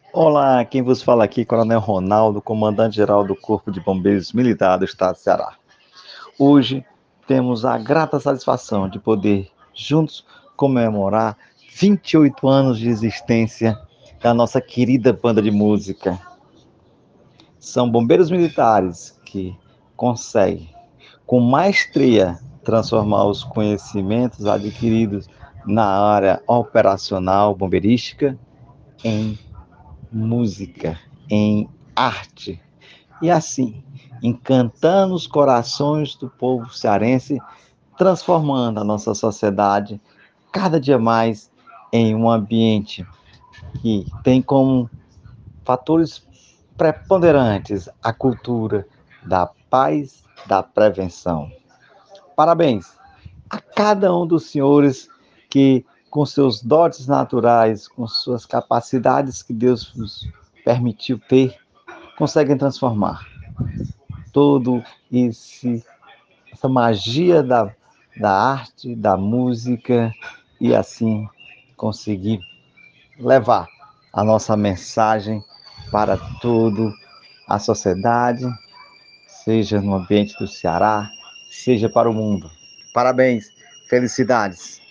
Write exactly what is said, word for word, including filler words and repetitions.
Olá, quem vos fala aqui, Coronel Ronaldo, comandante-geral do Corpo de Bombeiros Militar do Estado do Ceará. Hoje temos a grata satisfação de poder juntos comemorar vinte e oito anos de existência da nossa querida banda de música. São bombeiros militares que conseguem, com maestria, transformar os conhecimentos adquiridos na área operacional bombeirística em música, em arte. E assim, encantando os corações do povo cearense, transformando a nossa sociedade cada dia mais em um ambiente que tem como fatores preponderantes a cultura da paz, da prevenção. Parabéns a cada um dos senhores que, com seus dotes naturais, com suas capacidades que Deus vos permitiu ter, conseguem transformar todo esse essa magia da, da arte, da música e assim conseguir levar a nossa mensagem para toda a sociedade, seja no ambiente do Ceará, seja para o mundo. Parabéns, felicidades.